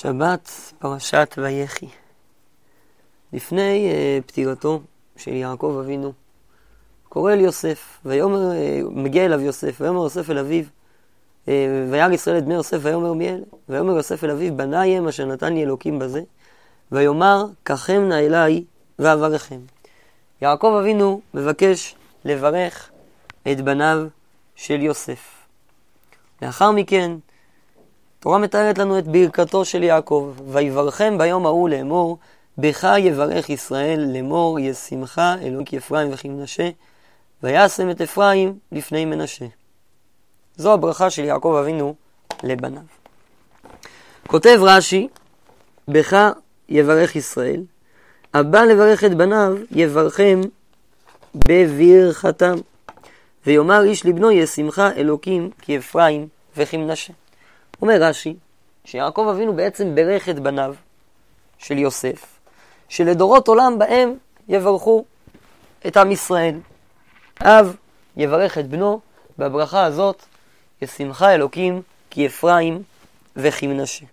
שבת פרשת ויחי. לפני פטירתו של יעקב אבינו, קורא אל יוסף, מגיע אליו יוסף, ויאמר יוסף אל אביו, וירא ישראל את בני יוסף, ויאמר מי אלה? ויאמר יוסף אל אביו, בניי הם אשר נתן לי אלוקים בזה, ויאמר קחם נא אליי ואברכם. יעקב אבינו מבקש לברך את בניו של יוסף. לאחר מכן, התורה מתארת לנו את ברכתו של יעקב, ויברכם ביום ההוא לאמור, בך יברך ישראל לאמור, ישמך אלוהים כאפרים וכמנשה, וישם את אפרים לפני מנשה. זו הברכה של יעקב אבינו לבניו. כותב רש"י, בך יברך ישראל, הבא לברך את בניו יברכם בברכתם, ויאמר איש לבנו ישמך אלוקים כאפרים וכמנשה. אומר רש"י שיעקב אבינו בעצם ברך את בניו של יוסף, שלדורות עולם בהם יברכו את עם ישראל. אב יברך את בנו בברכה הזאת, ישמך אלוקים כאפרים וכמנשה.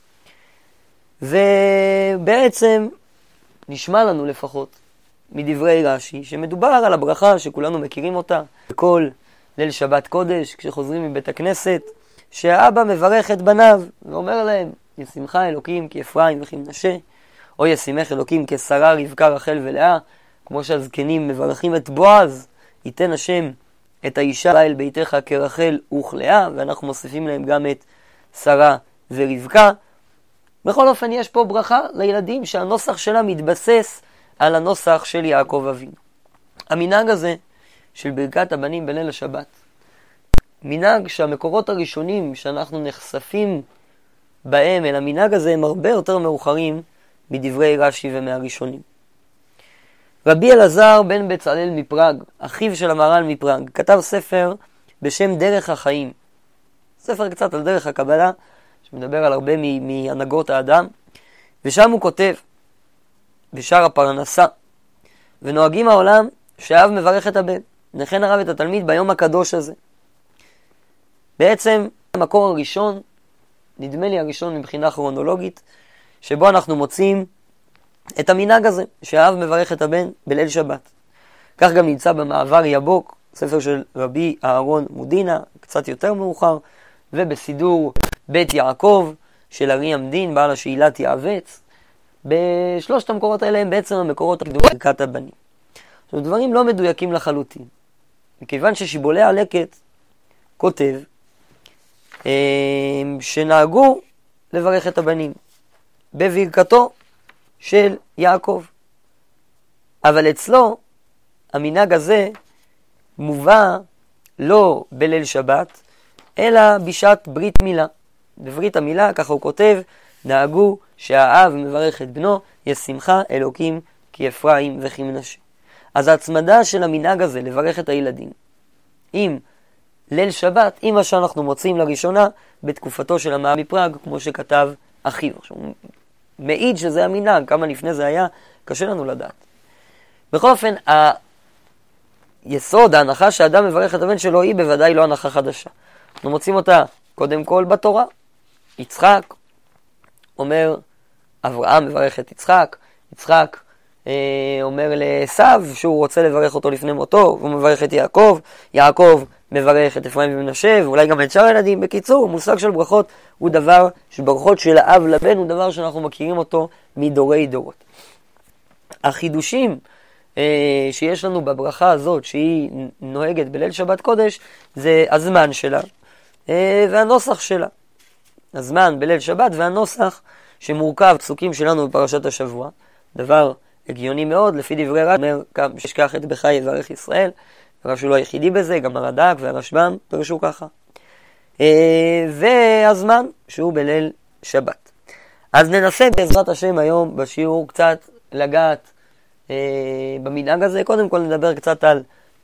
ובעצם נשמע לנו לפחות מדברי רש"י שמדובר על הברכה שכולנו מכירים אותה בכל ליל שבת קודש כשחוזרים מבית הכנסת, שהאבא מברך את בניו ואומר להם ישמך אלוקים כאפרים וכמנשה, או ישימך אלוקים כשרה רבקה רחל ולאה, כמו שהזקנים מברכים את בועז, ייתן השם את האישה אל ביתך כרחל וכלאה, ואנחנו מוסיפים להם גם את שרה ורבקה. בכל אופן יש פה ברכה לילדים שהנוסח שלה מתבסס על הנוסח של יעקב אבינו. המנהג הזה של ברכת הבנים בליל השבת, מנהג שהמקורות הראשונים שאנחנו נחשפים בהם אל המנהג הזה הם הרבה יותר מאוחרים מדברי רש"י ומהראשונים. רבי אלעזר בן בצלאל מפראג, אחיו של המהר"ל מפראג, כתב ספר בשם דרך החיים. ספר קצת על דרך הקבלה, שמדבר על הרבה מהנהגות האדם, ושם הוא כותב בשער הפרנסה, ונוהגים העולם שאב מברך את הבן, נכן הרב את התלמיד ביום הקדוש הזה. בעצם המקור הראשון, נדמה לי הראשון מבחינה כרונולוגית, שבו אנחנו מוצאים את המנהג הזה, שהאב מברך את הבן בליל שבת. כך גם נמצא במעבר יבוק, ספר של רבי אהרון מודינה, קצת יותר מאוחר, ובסידור בית יעקב של ארי עמדין, בעל השאילת יעבץ. בשלושת המקורות האלה הם בעצם המקורות הקדומים ברכת הבנים. זאת דברים לא מדויקים לחלוטין. מכיוון ששיבולי הלקט כותב שנהגו לברך את הבנים בברכתו של יעקב. אבל אצלו המנהג הזה מובא לא בליל שבת, אלא בשעת ברית מילה. בברית המילה, ככה הוא כותב, נהגו שהאב מברך את בנו, ישמך אלוקים כאפרים וכמנשה. אז ההצמדה של המנהג הזה לברך את הילדים עם ליל שבת, עם מה שאנחנו מוצאים לראשונה בתקופתו של המהר"ל מפראג, כמו שכתב אחיו. הוא מעיד שזה המנהג, כמה לפני זה היה, קשה לנו לדעת. בכל אופן, היסוד, ההנחה שהאדם מברך את הבן שלו היא בוודאי לא הנחה חדשה. אנחנו מוצאים אותה קודם כל בתורה. יצחק אומר, אברהם מברך את יצחק, יצחק אומר לעשיו שהוא רוצה לברך אותו לפני מותו, והוא מברך את יעקב, יעקב מברך את אפרים ומנשה, ואולי גם את שאר הילדים. בקיצור, המושג של ברכות הוא דבר, שברכות של האב לבן הוא דבר שאנחנו מכירים אותו מדורי דורות. החידושים שיש לנו בברכה הזאת, שהיא נוהגת בליל שבת קודש, זה הזמן שלה והנוסח שלה. הזמן בליל שבת והנוסח שמורכב פסוקים שלנו בפרשת השבוע. דבר הגיוני מאוד, לפי דברי רש"י, אומר שישכח את בך יברך ישראל, הרב לא היחידי בזה, גם הרד"ק והרשב"ם פרשו ככה. והזמן שהוא בליל שבת. אז ננסה בעזרת השם היום בשיעור קצת לגעת במנהג הזה. קודם כל נדבר קצת על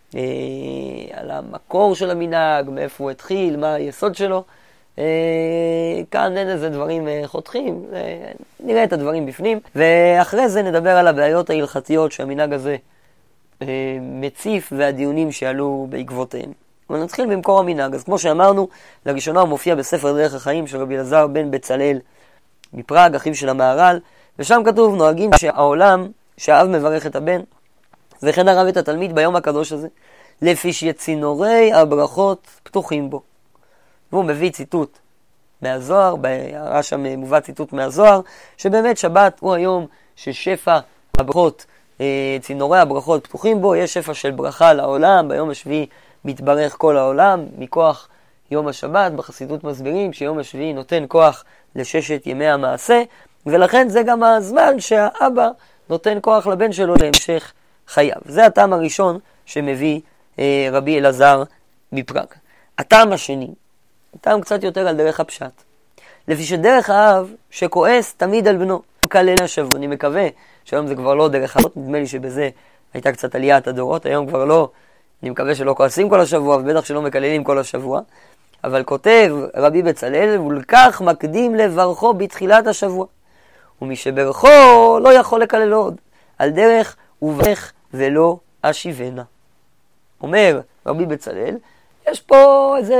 המקור של המנהג, מאיפה הוא התחיל, מה היסוד שלו. כאן אין איזה דברים חותכים, נראה את הדברים בפנים, ואחרי זה נדבר על הבעיות ההלכתיות שהמנהג הזה מציף והדיונים שעלו בעקבותיהם. ונתחיל במקור המנהג. אז כמו שאמרנו, לראשונה הוא מופיע בספר דרך החיים של רבי אלעזר בן בצלאל מפראג, אחיו של המהר"ל, ושם כתוב נוהגים שהעולם, שהאב מברך את הבן, וכן הרב את התלמיד ביום הקדוש הזה, לפי שצינורי הברכות פתוחים בו. והוא מביא ציטוט מהזוהר, בהערה שם מובא ציטוט מהזוהר, שבאמת שבת הוא היום ששפע הברכות, צינורי הברכות פתוחים בו, יש שפע של ברכה לעולם, ביום השביעי מתברך כל העולם, מכוח יום השבת. בחסידות מסבירים שיום השביעי נותן כוח לששת ימי המעשה, ולכן זה גם הזמן שהאבא נותן כוח לבן שלו להמשך חייו. זה הטעם הראשון שמביא רבי אלעזר מפראג. הטעם השני, טעם קצת יותר על דרך הפשט. לפי שדרך האב שכועס תמיד על בנו, כלל השבוע. אני מקווה שהיום זה כבר לא דרך האב, נדמה לי שבזה הייתה קצת עליית הדורות, היום כבר לא, אני מקווה שלא כועסים כל השבוע, ובטח שלא מקללים כל השבוע, אבל כותב רבי בצלאל, ולכך מקדים לברכו בתחילת השבוע, ומי שברכו לא יכול לקלל עוד, על דרך וברך ולא אשיבנה. אומר רבי בצלאל, יש פה איזה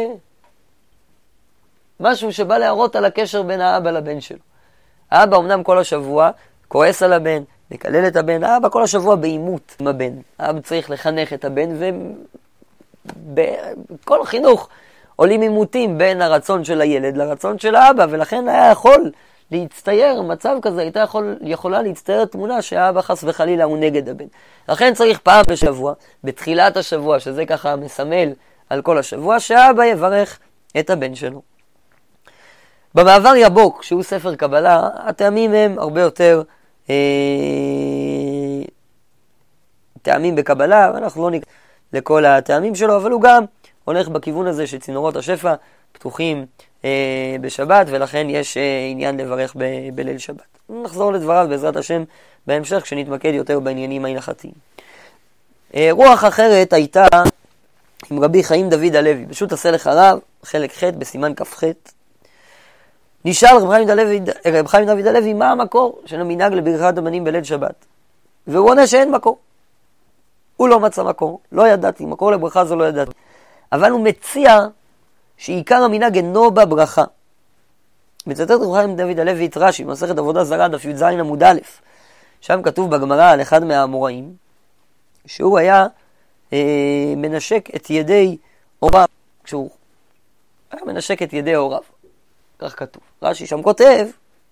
משהו שבא להראות על הקשר בין האבא לבן שלו. האבא אמנם כל השבוע כועס על הבן, מקלל את הבן, האבא כל השבוע בעימות עם הבן. האבא צריך לחנך את הבן, ובכל חינוך עולים עימותים בין הרצון של הילד לרצון של האבא, ולכן היה יכול להצטייר מצב כזה, הייתה יכולה להצטייר תמונה שהאבא חס וחלילה הוא נגד הבן. לכן צריך פעם בשבוע, בתחילת השבוע, שזה ככה מסמל על כל השבוע, שהאבא יברך את הבן שלו. במעבר יבוק, שהוא ספר קבלה, הטעמים הם הרבה יותר טעמים בקבלה, ואנחנו לא ניכנס לכל הטעמים שלו, אבל הוא גם הולך בכיוון הזה שצינורות השפע פתוחים בשבת, ולכן יש עניין לברך בליל שבת. נחזור לדבריו בעזרת השם בהמשך, כשנתמקד יותר בעניינים ההלכתיים. רוח אחרת הייתה עם רבי חיים דוד הלוי, פשוט עשה לך רב, חלק ח' בסימן כ"ח. נשאל רב חיים דוד הלוי מה המקור של המנהג לברכת הבנים בליל שבת, והוא עונה שאין מקור. הוא לא מצא מקור, לא ידעתי, מקור לברכה זו לא ידעתי, אבל הוא מציע שעיקר המנהג אינו בברכה. מצטט רב חיים דוד הלוי את רש"י במסכת עבודה זרה דף י"ז עמוד א', שם כתוב בגמרא על אחד מהאמוראים שהוא היה מנשק את ידי הוריו, כשהוא היה מנשק את ידי הוריו, כך כתוב. רש"י שם כותב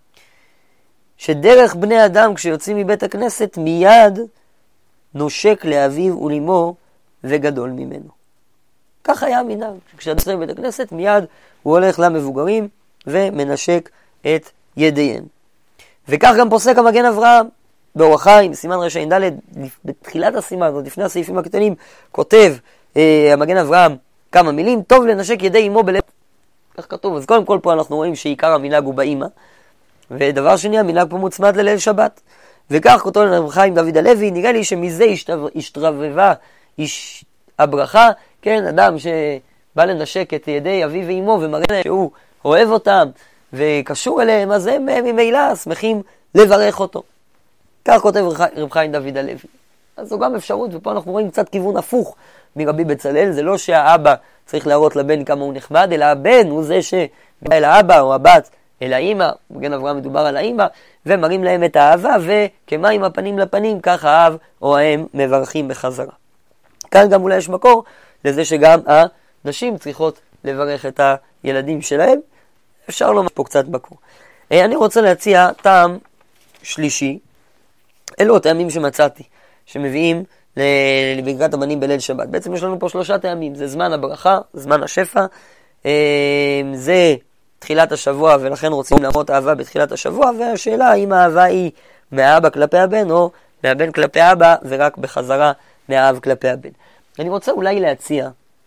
שדרך בני אדם כשיוצאים מבית הכנסת מיד נושק לאביו ולאמו וגדול ממנו. כך היה המנהג, כשאדם יוצא מבית הכנסת מיד הוא הולך למבוגרים ומנשק את ידיהם. וכך גם פוסק המגן אברהם באורח חיים, סימן רע"ד, בתחילת הסימן, עוד לפני הסעיפים הקטנים, כותב המגן אברהם כמה מילים, טוב לנשק ידי אמו בליל. כך כתוב. אז קודם כל פה אנחנו רואים שעיקר המנהג הוא באמא, ודבר שני, המנהג פה מוצמד לליל שבת. וכך כותב רב חיים דוד הלוי, נראה לי שמזה השתרבבה הברכה, כן, אדם שבא לנשק את ידי אביו ואמו ומראה שהוא אוהב אותם וקשור אליהם, אז הם ממילא שמחים לברך אותו. כך כותב רב חיים דוד הלוי. אז זו גם אפשרות, ופה אנחנו רואים קצת כיוון הפוך מרבי בצלאל. זה לא שהאבא צריך להראות לבן כמה הוא נחמד, אלא הבן הוא זה שבא אל האבא או הבת אל האמא, בגן אברהם מדובר על האמא, ומראים להם את האהבה, וכמים הפנים לפנים, כך האב או האם מברכים בחזרה. כאן גם אולי יש מקור לזה שגם הנשים צריכות לברך את הילדים שלהם. אפשר לומר פה קצת מקור. אני רוצה להציע טעם שלישי. אלו הטעמים שמצאתי, שמביאים לברכת הבנים בליל שבת. בעצם יש לנו פה 3 טעמים. זה זמן הברכה, זמן השפע, זה תחילת השבוע, ולכן רוצים להראות אהבה בתחילת השבוע, והשאלה האם האהבה היא מהאבא כלפי הבן, או מהבן כלפי האבא, ורק בחזרה מהאב כלפי הבן. אני רוצה אולי להציע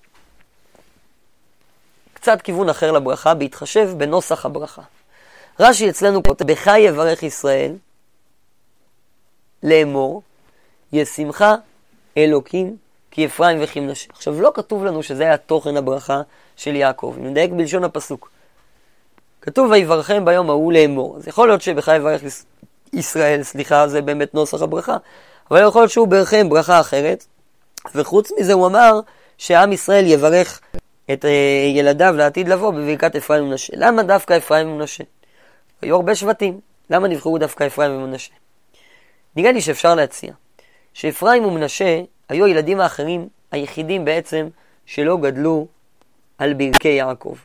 קצת כיוון אחר לברכה, בהתחשב בנוסח הברכה. רש"י אצלנו כותב, בחי יברך ישראל, לאמור, ישמחה אלוקים כי אפרים וכי מנשה. עכשיו לא כתוב לנו שזה היה תוכן הברכה של יעקב, אם נדייק בלשון הפסוק. כתוב ויברכם ביום ההוא לאמור. אז יכול להיות שבחי יברך ישראל, זה באמת נוסח הברכה, אבל יכול להיות שהוא ברכם ברכה אחרת, וחוץ מזה הוא אמר שעם ישראל יברך את ילדיו לעתיד לבוא בברכת אפרים ומנשה. למה דווקא אפרים ומנשה? היו הרבה שבטים. למה נבחרו דווקא אפרים ומנשה? נראה לי שאפשר להציע שאפרים ומנשה היו הילדים האחרים היחידים בעצם שלא גדלו על ברכי יעקב.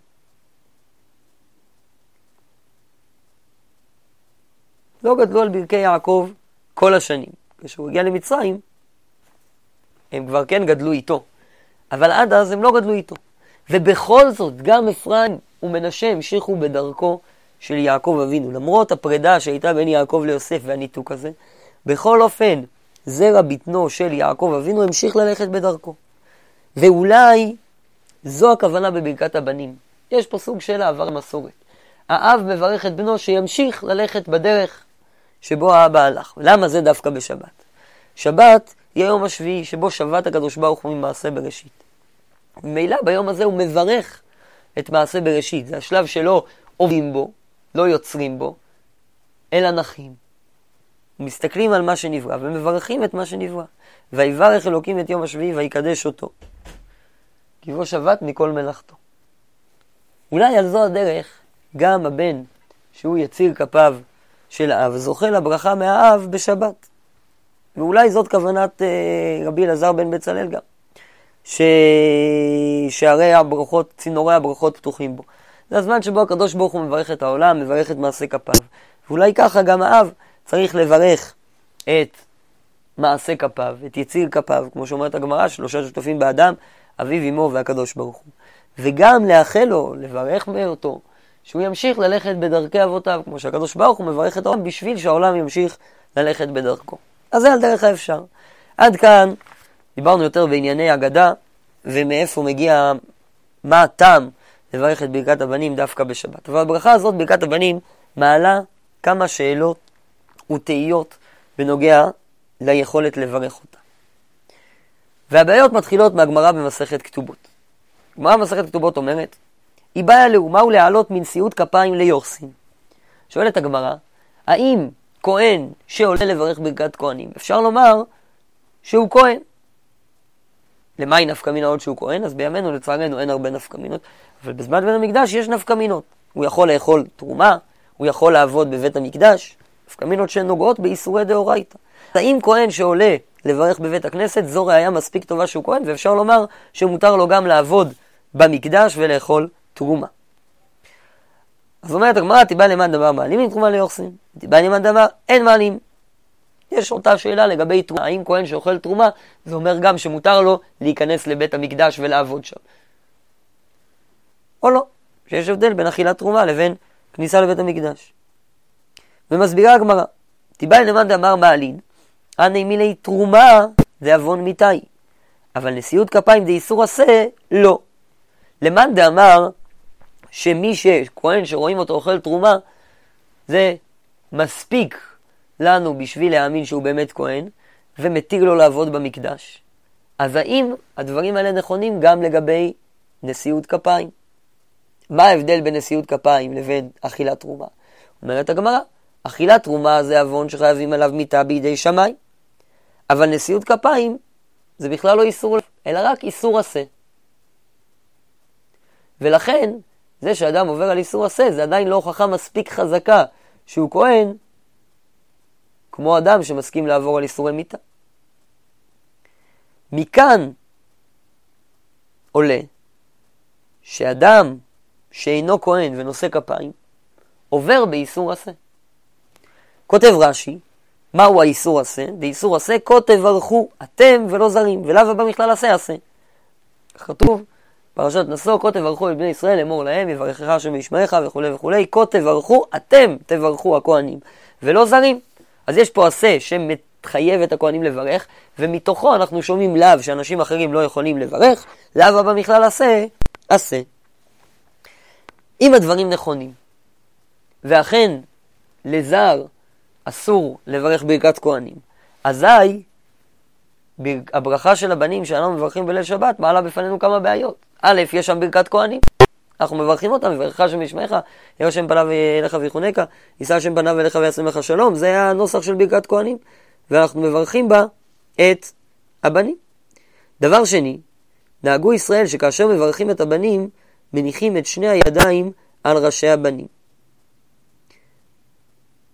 לא גדלו על ברכי יעקב כל השנים. כשהוא הגיע למצרים, הם כבר כן גדלו איתו. אבל עד אז הם לא גדלו איתו. ובכל זאת, גם אפרים ומנשה המשיכו בדרכו של יעקב אבינו. למרות הפרידה שהייתה בין יעקב ליוסף והניתוק הזה, בכל אופן, זרע בטנו של יעקב אבינו המשיך ללכת בדרכו. ואולי זו הכוונה בברכת הבנים. יש פה סוג של העבר מסורת. האב מברך את בנו שימשיך ללכת בדרך שבו האבא הלך. למה זה דווקא בשבת? שבת היא היום השביעי שבו שבת הקדוש ברוך הוא ממעשה בראשית. ממילא ביום הזה הוא מברך את מעשה בראשית. זה השלב שלא עובדים בו, לא יוצרים בו, אלא נחים. מסתכלים על מה שנברא ומברכים את מה שנברא. ויברך אלוקים את יום השביעי ויקדש אותו. כי בו שבת מכל מלאכתו. אולי על זו הדרך גם הבן שהוא יציר כפיו של האב זוכה לברכה מהאב בשבת. ואולי זאת כוונת רבי אלעזר בן בצלאל גם. ששערי הברכות, צינורי הברכות פתוחים בו. זה הזמן שבו הקדוש ברוך הוא מברך את העולם, מברך את מעשה כפיו. ואולי ככה גם האב צריך לברך את מעשה כפיו, את יציר כפיו, כמו שאומרת הגמרא, 3 שותפים באדם, אביו, אמו והקדוש ברוך הוא. וגם לאחל לו, לברך מאותו, שהוא ימשיך ללכת בדרכי אבותיו, כמו שהקדוש ברוך הוא מברך את העולם, בשביל שהעולם ימשיך ללכת בדרכו. אז זה על דרך האפשר. עד כאן דיברנו יותר בענייני אגדה, ומאיפה מגיע, מה הטעם לברך את ברכת הבנים דווקא בשבת. אבל הברכה הזאת, ברכת הבנים, מעלה כמה שאלות ותהיות בנוגע ליכולת לברך אותה. והבעיות מתחילות מהגמרא במסכת כתובות. הגמרא במסכת כתובות אומרת, היא באה לאומה ולהעלות מנשיאות כפיים ליורסין. שואלת הגמרא, האם כהן שעולה לברך ברכת כהנים, אפשר לומר שהוא כהן? למה נפקא מינה עוד שהוא כהן? אז בימינו לצערנו אין הרבה נפקא מינות, אבל בזמן בית המקדש יש נפקא מינות. הוא יכול לאכול תרומה, הוא יכול לעבוד בבית המקדש, נפקא מינות שנוגעות באיסורי דאורייתא. האם כהן שעולה לברך בבית הכנסת, זו ראיה מספיק טובה שהוא כהן, ואפשר לומר שמותר לו גם לעבוד במקדש ולאכול תרומה. אז אומרת הגמרא, תיבא למען דבר מעלים עם תרומה ליורסין, תיבא למען דבר אין מעלים. יש אותה שאלה לגבי תרומה, האם כהן שאוכל תרומה, זה אומר גם שמותר לו להיכנס לבית המקדש ולעבוד שם. או לא, שיש הבדל בין אכילת תרומה לבין כניסה לבית המקדש. ומסבירה הגמרא, תיבא למען דבר מעלין, עני מילי תרומה זה אבון מיטאי, אבל נשיאות כפיים זה איסור עשה, לא. למען דאמר שמי שכהן שרואים אותו אוכל תרומה, זה מספיק לנו בשביל להאמין שהוא באמת כהן, ומתיר לו לעבוד במקדש. אז האם הדברים האלה נכונים גם לגבי נשיאות כפיים? מה ההבדל בין נשיאות כפיים לבין אכילת תרומה? אומרת הגמרא, אכילת תרומה זה אבון שחייבים עליו מיתה בידי שמיים, אבל נשיאות כפיים זה בכלל לא איסור, אלא רק איסור עשה. ולכן, זה שאדם עובר על איסור עשה, זה עדיין לא הוכחה מספיק חזקה שהוא כהן, כמו אדם שמסכים לעבור על איסורי מיתה. מכאן עולה שאדם שאינו כהן ונושא כפיים, עובר באיסור עשה. כותב רש"י, מהו האיסור עשה? באיסור עשה, כה תברכו אתם ולא זרים, ולאו הבא מכלל עשה עשה. כתוב, פרשת נשוא, כה תברכו את בני ישראל, אמור להם, יברכך השם וישמעך וכו' וכו', כה תברכו, אתם תברכו הכהנים, ולא זרים. אז יש פה עשה שמתחייב את הכהנים לברך, ומתוכו אנחנו שומעים לאו שאנשים אחרים לא יכולים לברך, לאו הבא מכלל עשה, עשה. אם הדברים נכונים, ואכן לזר אסור לברך ברכת כהנים, אזי הברכה של הבנים שאנחנו מברכים בליל שבת מעלה בפנינו כמה בעיות. א', יש שם ברכת כהנים, אנחנו מברכים אותם, מברכך השם וישמעך, יהיה השם פניו אליך ויחונקה, יישא השם פניו אליך ויעשה ממך שלום. זה הנוסח של ברכת כהנים, ואנחנו מברכים בה את הבנים. דבר שני, נהגו ישראל שכאשר מברכים את הבנים, מניחים את שני הידיים על ראשי הבנים.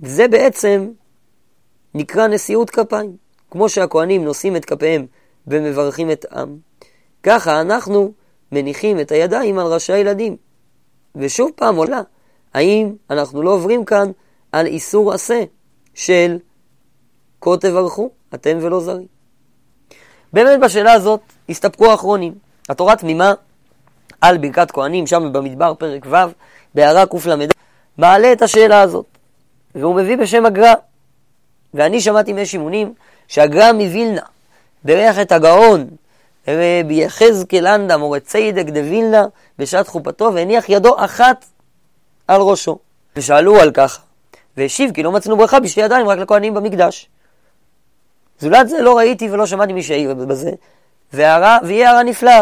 זה בעצם נקרא נשיאות כפיים. כמו שהכהנים נושאים את כפיהם ומברכים את העם, ככה אנחנו מניחים את הידיים על ראשי הילדים. ושוב פעם עולה, האם אנחנו לא עוברים כאן על איסור עשה של כה תברכו, אתם ולא זרים? באמת בשאלה הזאת הסתפקו האחרונים. התורה תמימה על ברכת כהנים, שם במדבר פרק ו', בהערה קל"ד, מעלה את השאלה הזאת, והוא מביא בשם הגר"א. ואני שמעתי משימונים שהגר"א מווילנה ברך את הגאון רבי יחזקאל לנדא מורה צדק דווילנה בשעת חופתו, והניח ידו אחת על ראשו. ושאלו על כך, והשיב כי לא מצאנו ברכה בשתי ידיים רק לכהנים במקדש. זולת זה לא ראיתי ולא שמעתי מי שהעיר בזה, והיא הערה נפלאה.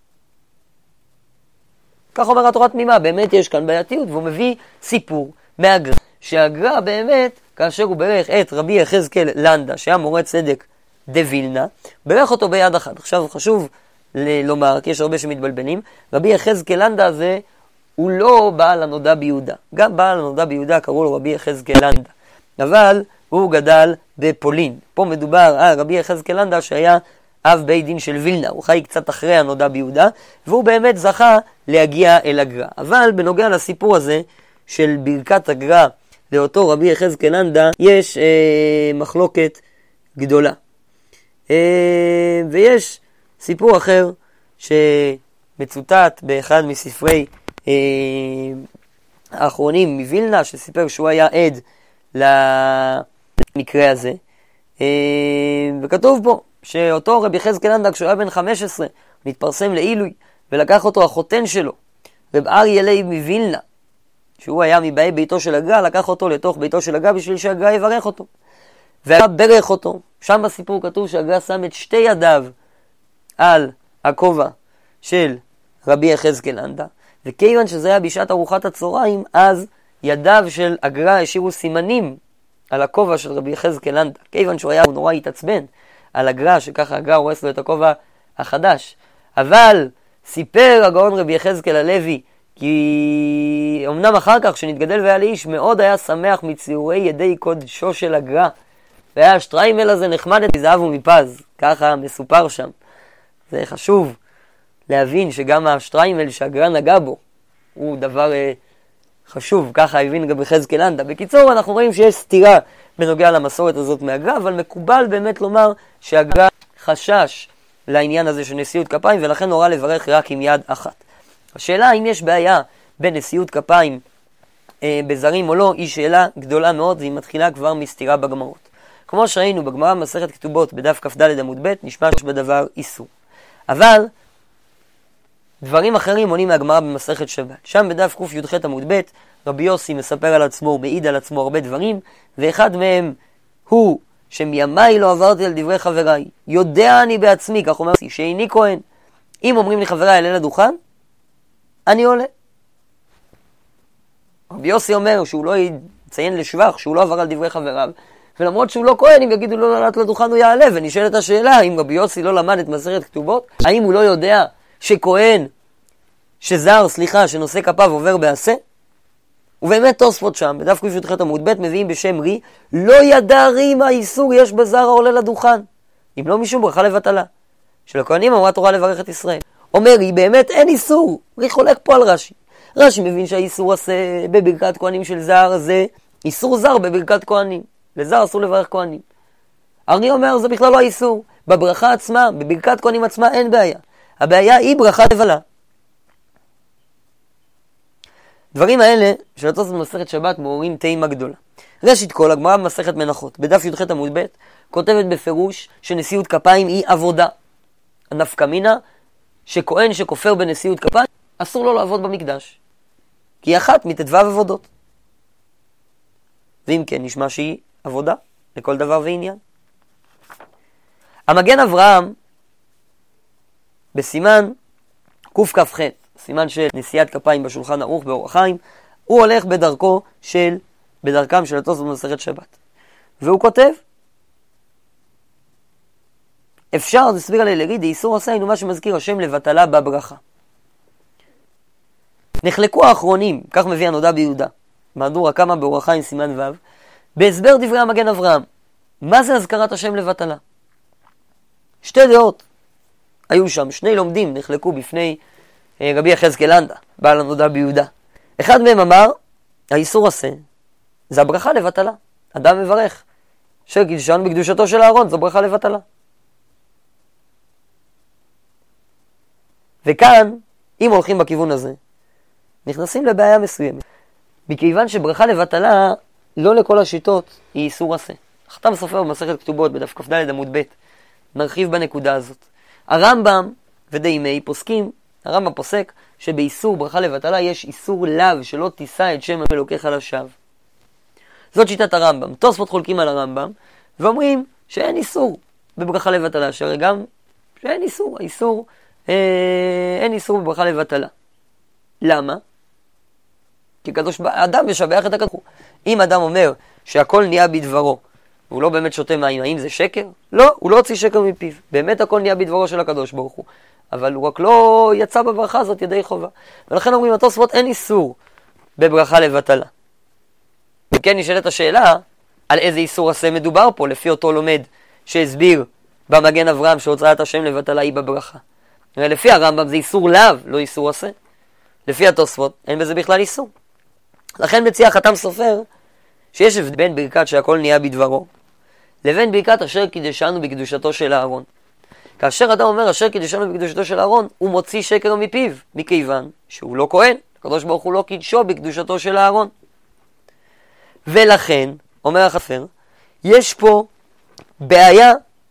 כך אומר התורה תמימה, באמת יש כאן בעייתיות, והוא מביא סיפור מהגר"א, שהגר"א באמת, כאשר הוא ברך את רבי יחזקאל לנדא, שהיה מורה צדק דווילנה, ברך אותו ביד אחת. עכשיו חשוב לומר, כי יש הרבה שמתבלבלים, רבי יחזקאל לנדא הזה הוא לא בעל הנודע ביהודה. גם בעל הנודע ביהודה קראו לו רבי יחזקאל לנדא, אבל הוא גדל בפולין. פה מדובר על רבי יחזקאל לנדא שהיה אב בית דין של וילנה, הוא חי קצת אחרי הנודע ביהודה, והוא באמת זכה להגיע אל הגר"א. אבל בנוגע לסיפור הזה של ברכת הגר"א לאותו רבי יחזקאל לנדא, יש מחלוקת גדולה. ויש סיפור אחר שמצוטט באחד מספרי האחרונים מווילנה, שסיפר שהוא היה עד למקרה הזה. וכתוב פה שאותו רבי יחזקאל לנדא, כשהוא היה בן 15, נתפרסם לעילוי, ולקח אותו החותן שלו, רב אריה לייב מווילנה, שהוא היה מבאי ביתו של הגר"א, לקח אותו לתוך ביתו של הגר"א בשביל שהגר"א יברך אותו. והגר"א ברך אותו. שם בסיפור כתוב שהגר"א שם את שתי ידיו על הכובע של רבי יחזקאל לנדא, וכיוון שזה היה בשעת ארוחת הצהריים, אז ידיו של הגר"א השאירו סימנים על הכובע של רבי יחזקאל לנדא. כיוון שהוא נורא התעצבן על הגר"א, שככה הגר"א הורס לו את הכובע החדש. אבל סיפר הגאון רבי יחזקאל הלוי, כי אמנם אחר כך שנתגדל והיה לאיש, מאוד היה שמח מציורי ידי קודשו של הגר"א, והיה השטריימל הזה נחמד מזהב ומפז, ככה מסופר שם. זה חשוב להבין שגם השטריימל שהגר"א נגע בו הוא דבר חשוב, ככה הבין גם יחזקאל לנדא. בקיצור, אנחנו רואים שיש סתירה בנוגע למסורת הזאת מהגר"א, אבל מקובל באמת לומר שהגר"א חשש לעניין הזה של נשיאות כפיים, ולכן הורה לברך רק עם יד אחת. השאלה אם יש בעיה בנשיאות כפיים בזרים או לא, היא שאלה גדולה מאוד, והיא מתחילה כבר מסתירה בגמרות. כמו שראינו בגמרא במסכת כתובות בדף כ"ד עמוד ב', נשמע שיש בדבר איסור. אבל דברים אחרים עונים מהגמרא במסכת שבת. שם בדף קי"ח עמוד ב', רבי יוסי מספר על עצמו, הוא מעיד על עצמו הרבה דברים, ואחד מהם הוא שמימיי לא עברתי על דברי חבריי, יודע אני בעצמי, כך אומר שאיני כהן. אם אומרים לי חבריי עלה לדוכן, אני עולה. רבי יוסי אומר שהוא לא יציין לשבח, שהוא לא עבר על דברי חבריו, ולמרות שהוא לא כהן, אם יגידו לו לעלות לדוכן הוא יעלה. ונשאלת השאלה, אם רבי יוסי לא למד את מסכת כתובות, האם הוא לא יודע שכהן, שנושא כפיו עובר בעשה? ובאמת תוספות שם, בדף קי"ח עמוד ב', מביאים בשם רי, לא ידע רי מה איסור יש בזר העולה לדוכן, אם לא משום ברכה לבטלה. שלכהנים אמרה תורה לברך את ישראל. אומר רי, באמת אין איסור. רי חולק פה על רש"י. רש"י מבין שהאיסור עשה בברכת כהנים של זר, זה איסור זר בברכת כהנים. לזר אסור לברך כהנים. ארי אומר, זה בכלל לא האיסור. בברכה עצמה, בברכת כהנים עצמה אין בעיה. הבעיה היא ברכה לבלה. דברים האלה של התוספות במסכת שבת מעוררים תימה גדולה. ראשית כל, הגמרא במסכת מנחות, בדף י"ח עמוד ב', כותבת בפירוש שנשיאות כפיים היא עבודה. הנפקא מינה שכהן שכופר בנשיאות כפיים, אסור לו לעבוד במקדש. כי היא אחת מט"ו עבודות. ואם כן, נשמע שהיא עבודה לכל דבר ועניין. המגן אברהם, בסימן קכ"ח, סימן של נשיאת כפיים בשולחן ערוך באור החיים, הוא הולך בדרכם של התוספות במסכת שבת. והוא כותב, אפשר, תסביר עלי לריד, איסור עשה אינו מה שמזכיר השם לבטלה בברכה. נחלקו האחרונים, כך מביא הנודע ביהודה, מהדורה כמה באור החיים סימן ו', בהסבר דברי המגן אברהם, מה זה הזכרת השם לבטלה? שתי דעות היו שם, שני לומדים נחלקו בפני רבי יחזקאל לנדא, בעל הנודע ביהודה. אחד מהם אמר, האיסור עשה, זה הברכה לבטלה. אדם מברך, שקידשנו בקדושתו של אהרון, זו ברכה לבטלה. וכאן, אם הולכים בכיוון הזה, נכנסים לבעיה מסוימת. מכיוון שברכה לבטלה, לא לכל השיטות היא איסור עשה. חתם סופר במסכת כתובות בדף כ"ד עמוד ב', נרחיב בנקודה הזאת. הרמב"ם ודיימי פוסקים, הרמב"ם פוסק שבאיסור ברכה לבטלה יש איסור לאו שלא תישא את שם אלוקיך לשווא. זאת שיטת הרמב"ם. תוספות חולקים על הרמב"ם ואומרים שאין איסור בברכה לבטלה, שהרי גם שאין איסור, אין איסור בברכה לבטלה. למה? כי אדם משבח את הקדוש ברוך הוא. אם אדם אומר שהכל נהיה בדברו והוא לא באמת שותה מים, האם זה שקר? לא, הוא לא הוציא שקר מפיו. באמת הכל נהיה בדברו של הקדוש ברוך הוא. אבל הוא רק לא יצא בברכה הזאת ידי חובה. ולכן אומרים התוספות אין איסור בברכה לבטלה. וכן נשאלת השאלה על איזה איסור עשה מדובר פה, לפי אותו לומד שהסביר במגן אברהם שהוצאת השם לבטלה היא בברכה. לפי הרמב"ם זה איסור לאו, לא איסור עשה. לפי התוספות אין בזה בכלל איסור. לכן מציע חתם סופר שיש הבדל בין ברכת שהכל נהיה בדברו לבין ברכת אשר קידשנו בקדושתו של אהרון. כאשר אדם אומר אשר קידשנו בקדושתו של אהרון, הוא מוציא שקר מפיו, מכיוון שהוא לא כהן. הקדוש ברוך הוא לא קידשו בקדושתו של אהרון. ולכן, אומר החפר, יש פה בעיה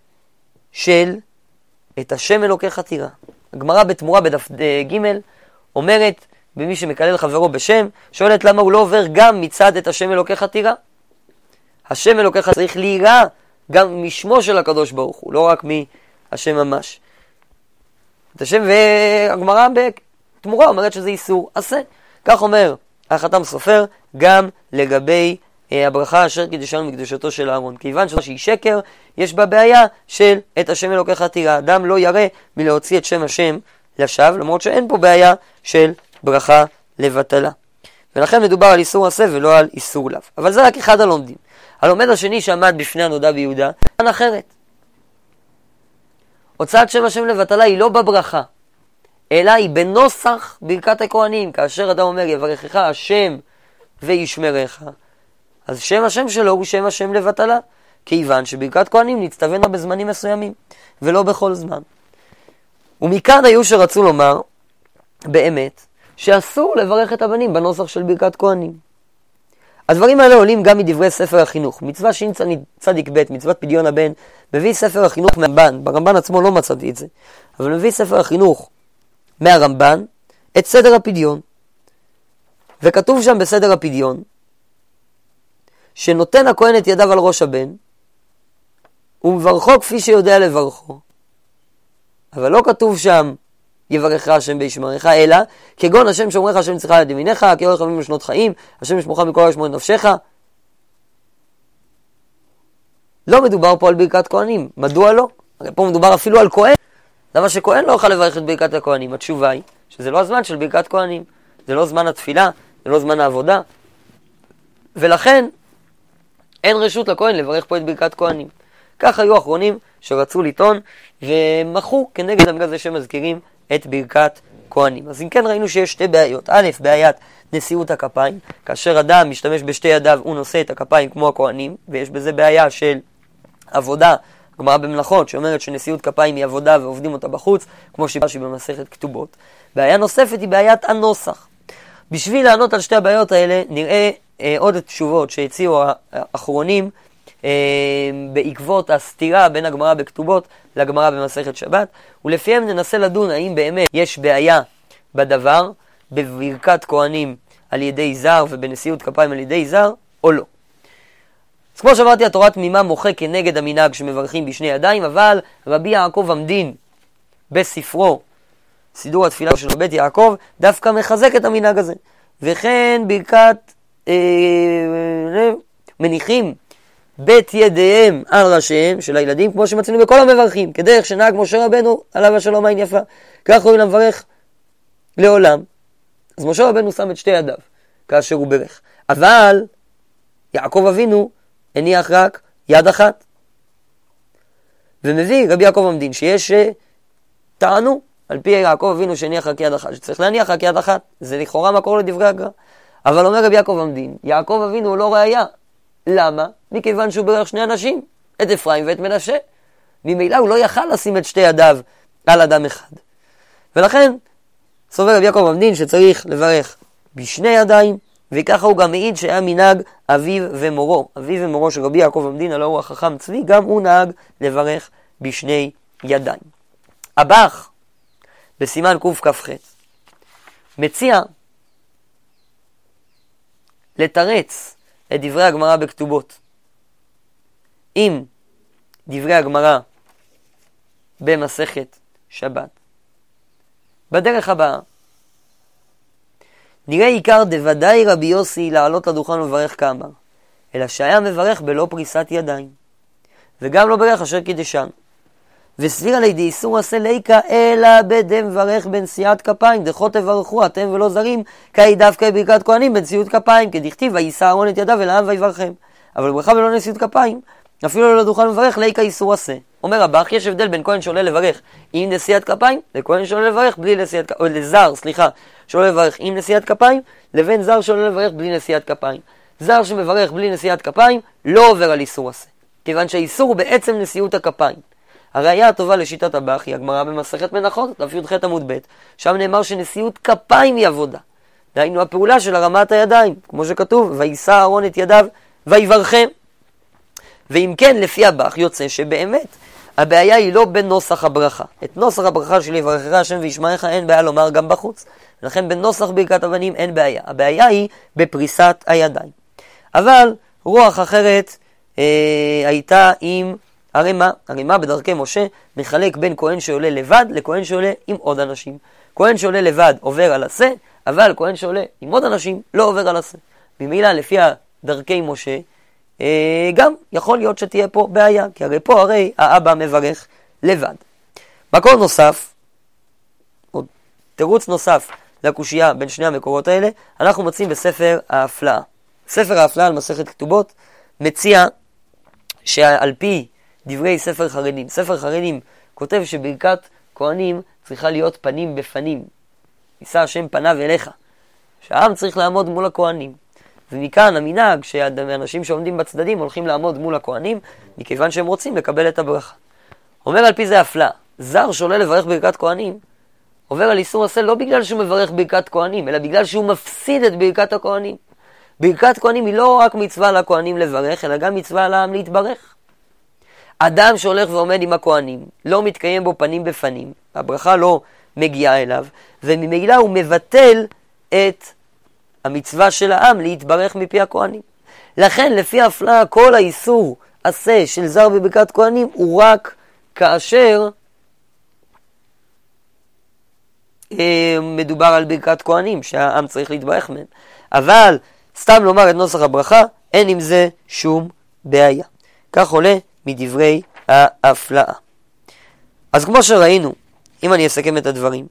של את השם אלוקיך תירא. הגמרא בתמורה בדף ג' אומרת במי שמקלל חברו בשם, שואלת למה הוא לא עובר גם מצד את השם אלוקיך תירא. השם אלוקיך צריך להירא גם משמו של הקדוש ברוך הוא, לא רק מהשם ממש. את השם, והגמרא בתמורה אומרת שזה איסור עשה. כך אומר החתם סופר גם לגבי הברכה אשר קידשנו בקדושתו של אהרון. כיוון שהיא שקר, יש בה בעיה של את השם אלוקיך תירא. אדם לא ירא מלהוציא את שם השם לשווא, למרות שאין פה בעיה של ברכה לבטלה. ולכן מדובר על איסור עשה ולא על איסור לאו. אבל זה רק אחד הלומדים. הלומד השני שעמד בפני הנודע ביהודה, כאן אחרת. הוצאת שם השם לבטלה היא לא בברכה, אלא היא בנוסח ברכת הכהנים. כאשר אדם אומר יברכך השם וישמרך, אז שם השם שלו הוא שם השם לבטלה, כיוון שברכת כהנים נצטווינה בזמנים מסוימים, ולא בכל זמן. ומכאן היו שרצו לומר, באמת, שאסור לברך את הבנים בנוסח של ברכת כהנים. הדברים האלה עולים גם מדברי ספר החינוך. מצווה צדיק ב', מצוות פדיון הבן, מביא ספר החינוך מהרמב"ן. ברמב"ן עצמו לא מצאתי את זה, אבל מביא ספר החינוך מהרמב"ן את סדר הפדיון. וכתוב שם בסדר הפדיון, שנותן הכהן את ידיו על ראש הבן, ומברכו כפי שיודע לברכו. אבל לא כתוב שם, יברכך השם וישמרך, אלא כגון השם שומרך השם יצילך על יד ימיניך, כי אורך ימים ושנות חיים, השם ישמורך מכל ישמור את נפשך. לא מדובר פה על ברכת כהנים. מדוע לא? הרי פה מדובר אפילו על כהן. למה שכהן לא יוכל לברך את ברכת הכהנים? התשובה היא שזה לא הזמן של ברכת כהנים. זה לא זמן התפילה, זה לא זמן העבודה. ולכן אין רשות לכהן לברך פה את ברכת כהנים. כך היו האחרונים שרצו לטעון ומחו כנגד המנהג הזה שמזכירים את ברכת כהנים. אז אם כן ראינו שיש שתי בעיות. א', בעיית נשיאות הכפיים. כאשר אדם משתמש בשתי ידיו הוא נושא את הכפיים כמו הכהנים, ויש בזה בעיה של עבודה. גמרא במלאכות שאומרת שנשיאות כפיים היא עבודה ועובדים אותה בחוץ, כמו שהיא במסכת כתובות. בעיה נוספת היא בעיית הנוסח. בשביל לענות על שתי הבעיות האלה נראה עוד תשובות שהציעו האחרונים בעקבות הסתירה בין הגמרא בכתובות לגמרא במסכת שבת, ולפיהם ננסה לדון האם באמת יש בעיה בדבר בברכת כהנים על ידי זר ובנשיאות כפיים על ידי זר או לא. אז כמו שאמרתי, התורה תמימה מוחה כנגד המנהג שמברכים בשני ידיים, אבל רבי יעקב עמדין בספרו סידור התפילה של בית יעקב דווקא מחזק את המנהג הזה. וכן ברכת מניחים בית ידיהם על ראשיהם של הילדים, כמו שמצאנו בכל המברכים, כדרך שנהג משה רבנו עליו השלום עין יפה. כך הוא למברך לעולם. אז משה רבנו שם את שתי ידיו כאשר הוא ברך. אבל יעקב אבינו הניח רק יד אחת. ומביא רבי יעקב עמדין שיש טענו, על פי יעקב אבינו שהניח רק יד אחת, שצריך להניח רק יד אחת. זה לכאורה מקור לדברי הגר"א. אבל אומר רבי יעקב עמדין, יעקב אבינו הוא לא ראיה. למה? מכיוון שהוא בירך שני אנשים, את אפרים ואת מנשה. ממילא הוא לא יכל לשים את שתי ידיו על אדם אחד. ולכן סובר רבי יעקב עמדין שצריך לברך בשני ידיים, וככה הוא גם מעיד שהיה מנהג אביו ומורו. אביו ומורו של רבי יעקב עמדין, הלא הוא החכם צבי, גם הוא נהג לברך בשני ידיים. הבח בסימן קכ"ח מציע לתרץ את דברי הגמרא בכתובות עם דברי הגמרא במסכת שבת בדרך הבאה. נראה עיקר דוודאי רבי יוסי לעלות לדוכן ולברך כאמר, אלא שהיה מברך בלא פריסת ידיים, וגם לא ברך אשר קידשן. וסביר עלי דאיסור עשה ליקה אלא בדם ברך בנשיאת כפיים, דכו תברכו אתם ולא זרים, כאי דווקא ברכת כהנים בנשיאות כפיים, כדכתיב ויישא אהרון את ידיו אל העם ויברכם. אבל ברכה בלא נשיאות כפיים, אפילו לא לדוכן מברך ליקה איסור עשה. אומר הבח, יש הבדל בין כהן שעולה לברך עם נשיאת כפיים, לכהן שעולה לברך בלי נשיאת כפיים, או לזר, שעולה לברך עם נשיאת כפיים, לבין זר שעולה לברך בלי נשיאת כפיים. זר שמברך בלי נשיאת כפיים לא עובר על איסור עשה, כיוון שהאיסור הוא בעצם נשיאות הכפיים. הראיה הטובה לשיטת הבח היא הגמרא במסכת מנחות, דף י"ח עמוד ב', שם נאמר שנשיאות כפיים היא עבודה. דהיינו הפעולה של הרמת הידיים, כמו שכתוב, ויישא אהרון את ידיו ויברכם. ואם כן, לפי הבח יוצא שבאמת הבעיה היא לא בנוסח הברכה. את נוסח הברכה של יברכך השם וישמעך אין בעיה לומר גם בחוץ. לכן בנוסח ברכת אבנים אין בעיה. הבעיה היא בפריסת הידיים. אבל רוח אחרת הייתה עם הרימה בדרכי משה מחלק בין כהן שעולה לבד לכהן שעולה עם עוד אנשים. כהן שעולה לבד עובר על עשה, אבל כהן שעולה עם עוד אנשים לא עובר על עשה. ממילא לפי דרכי משה גם יכול להיות שתהיה פה בעיה, כי הרי האבא מברך לבד. מקור נוסף, או תירוץ נוסף לקושייה בין שני המקורות האלה, אנחנו מוצאים בספר ההפלאה. ספר ההפלאה על מסכת כתובות מציע שעל פי דברי ספר חרדים, ספר חרדים כותב שברכת כהנים צריכה להיות פנים בפנים. יישא השם פניו אליך, שהעם צריך לעמוד מול הכהנים. ומכאן המנהג שאנשים שעומדים בצדדים הולכים לעמוד מול הכהנים, מכיוון שהם רוצים לקבל את הברכה. אומר על פי זה הפלאה, זר שעולה לברך ברכת כהנים, עובר על איסור עשה לא בגלל שהוא מברך ברכת כהנים, אלא בגלל שהוא מפסיד את ברכת הכהנים. ברכת כהנים היא לא רק מצווה לכהנים לברך, אלא גם מצווה לעם להתברך. אדם שהולך ועומד עם הכהנים, לא מתקיים בו פנים בפנים, הברכה לא מגיעה אליו, וממילא הוא מבטל את המצווה של העם להתברך מפי הכהנים. לכן לפי ההפלאה כל האיסור עשה של זר בברכת כהנים הוא רק כאשר מדובר על ברכת כהנים שהעם צריך להתברך מהם. אבל סתם לומר את נוסח הברכה אין עם זה שום בעיה. כך עולה מדברי ההפלאה. אז כמו שראינו, אם אני אסכם את הדברים,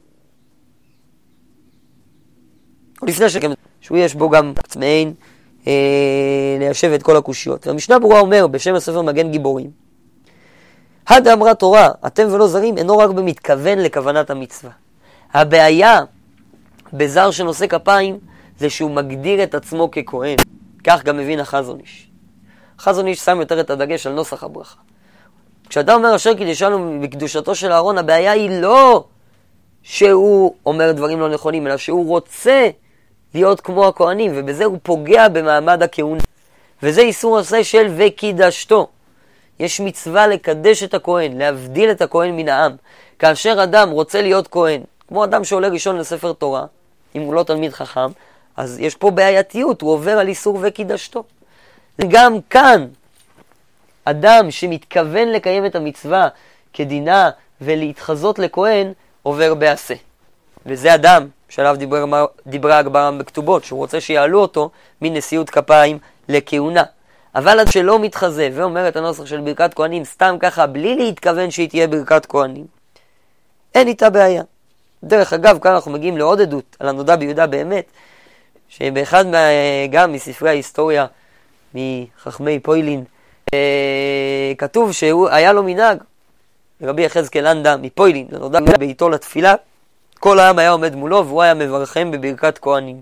לפני שכם, שהוא יש בו גם מעין ליישב את כל הקושיות. והמשנה ברורה אומר בשם הספר מגן גיבורים, הד אמרה תורה, אתם ולא זרים, אינו רק במתכוון לכוונת המצווה. הבעיה בזר שנושא כפיים זה שהוא מגדיר את עצמו ככהן. כך גם מבין החזון איש. החזון איש שם יותר את הדגש על נוסח הברכה. כשאתה אומר אשר קידשנו בקדושתו של אהרון, הבעיה היא לא שהוא אומר דברים לא נכונים, אלא שהוא רוצה להיות כמו הכהנים, ובזה הוא פוגע במעמד הכהונה. וזה איסור עשה של וקידשתו. יש מצווה לקדש את הכהן, להבדיל את הכהן מן העם. כאשר אדם רוצה להיות כהן, כמו אדם שעולה ראשון לספר תורה, אם הוא לא תלמיד חכם, אז יש פה בעייתיות, הוא עובר על איסור וקידשתו. גם כאן, אדם שמתכוון לקיים את המצווה כדינה ולהתחזות לכהן, עובר בעשה. וזה אדם שעליו דיברה הגמרא בכתובות, שהוא רוצה שיעלו אותו מנשיאות כפיים לכהונה. אבל עד שלא מתחזה ואומר את הנוסח של ברכת כהנים סתם ככה, בלי להתכוון שהיא תהיה ברכת כהנים, אין איתה בעיה. דרך אגב, כאן אנחנו מגיעים לעוד עדות על הנודע ביהודה באמת, שבאחד גם מספרי ההיסטוריה מחכמי פוילין כתוב שהיה לו מנהג, רבי יחזקאל לנדא מפוילין, נודע ביתו לתפילה, כל העם היה עומד מולו והוא היה מברכם בברכת כהנים.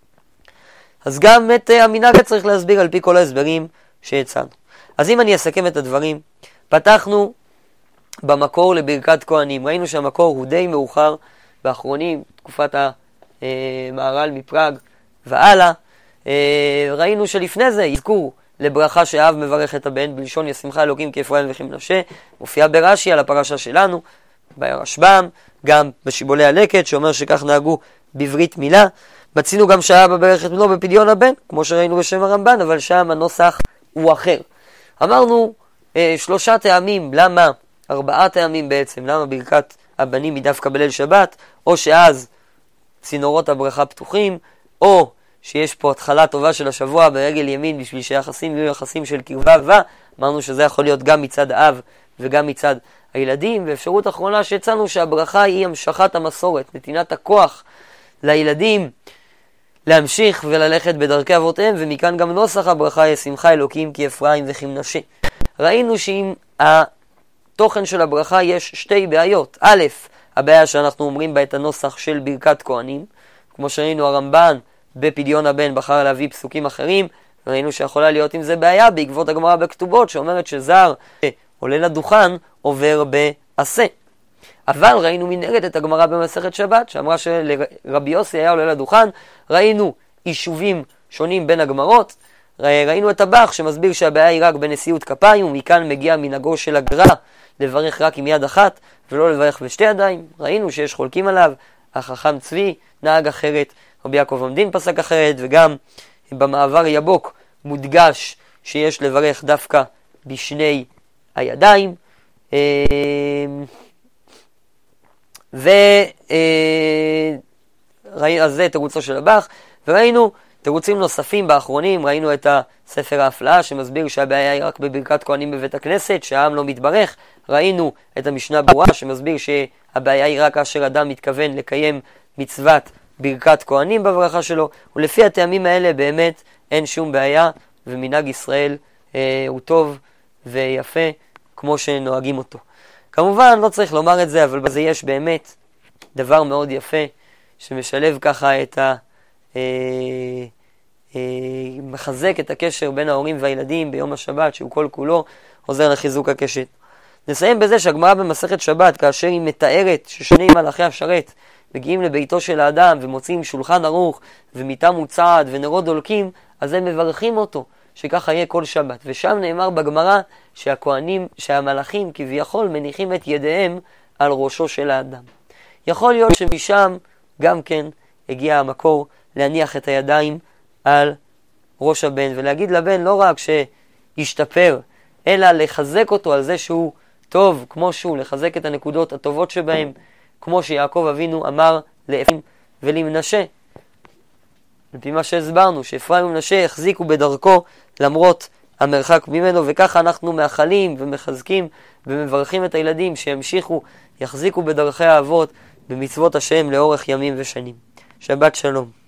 אז גם את המנהג צריך להסביר על פי כל ההסברים שהצענו. אז אם אני אסכם את הדברים, פתחנו במקור לברכת כהנים. ראינו שהמקור הוא די מאוחר, באחרונים, תקופת המהר"ל מפראג והלאה. ראינו שלפני זה יזכור לברכה שאב מברך את הבן, בלשון ישמחה אלוקים כאפרים וכמנשה, מופיע ברש"י על הפרשה שלנו, ברשב"ם, גם בשיבולי הלקט, שאומר שכך נהגו בברית מילה. מצינו גם שהאבא ברך את בנו בפדיון הבן, כמו שראינו בשם הרמב"ן, אבל שם הנוסח הוא אחר. אמרנו 3 טעמים, למה 4 טעמים בעצם, למה ברכת הבנים היא דווקא בליל שבת, או שאז צינורות הברכה פתוחים, או שיש פה התחלה טובה של השבוע ברגל ימין בשביל שהיחסים יהיו יחסים של קרבה ווה. אמרנו שזה יכול להיות גם מצד האב וגם מצד הילדים. ואפשרות אחרונה שהצענו שהברכה היא המשכת המסורת, נתינת הכוח לילדים להמשיך וללכת בדרכי אבותיהם, ומכאן גם נוסח הברכה ישמחה אלוקים כאפרים וכמנשה. ראינו שעם התוכן של הברכה יש 2 בעיות. א', הבעיה שאנחנו אומרים בה את הנוסח של ברכת כהנים, כמו שראינו הרמב"ן בפדיון הבן בחר להביא פסוקים אחרים, ראינו שיכולה להיות עם זה בעיה בעקבות הגמרא בכתובות שאומרת שזר עולה לדוכן עובר בעשה. אבל ראינו מנגד את הגמרא במסכת שבת שאמרה שלרבי יוסי היה עולה לדוכן. ראינו יישובים שונים בין הגמרות, ראינו את הבח שמסביר שהבעיה היא רק בנשיאות כפיים, ומכאן מגיע מנהגו של הגר"א לברך רק עם יד אחת ולא לברך בשתי ידיים. ראינו שיש חולקים עליו, החכם צבי נהג אחרת, רבי יעקב עמדין פסק אחרת, וגם במעבר יבוק מודגש שיש לברך דווקא בשני הידיים. אז זה תירוצו של הבח. וראינו תירוצים נוספים באחרונים, ראינו את הספר ההפלאה שמסביר שהבעיה היא רק בברכת כהנים בבית הכנסת, שהעם לא מתברך. ראינו את המשנה ברורה שמסביר שהבעיה היא רק כאשר אדם מתכוון לקיים מצוות ברכת כהנים בברכה שלו, ולפי הטעמים האלה באמת אין שום בעיה, ומנהג ישראל הוא טוב ויפה כמו שנוהגים אותו. כמובן לא צריך לומר את זה, אבל בזה יש באמת דבר מאוד יפה שמשלב ככה את מחזק את הקשר בין ההורים והילדים ביום השבת, שהוא כל כולו עוזר לחיזוק הקשר. נסיים בזה שהגמרא במסכת שבת, כאשר היא מתארת ששני מלאכי השרת מגיעים לביתו של האדם ומוצאים שולחן ערוך ומיטה מוצעת ונרות דולקים, אז הם מברכים אותו שככה יהיה כל שבת. ושם נאמר בגמרא שהמלאכים כביכול מניחים את ידיהם על ראשו של האדם. יכול להיות שמשם גם כן הגיע המקור להניח את הידיים על ראש הבן ולהגיד לבן לא רק שישתפר, אלא לחזק אותו על זה שהוא טוב כמו שהוא, לחזק את הנקודות הטובות שבהם, כמו שיעקב אבינו אמר לאפרים ולמנשה. לפי מה שהסברנו, שאפרים ומנשה החזיקו בדרכו למרות המרחק ממנו, וככה אנחנו מאחלים ומחזקים ומברכים את הילדים שימשיכו, יחזיקו בדרכי האבות במצוות השם לאורך ימים ושנים. שבת שלום.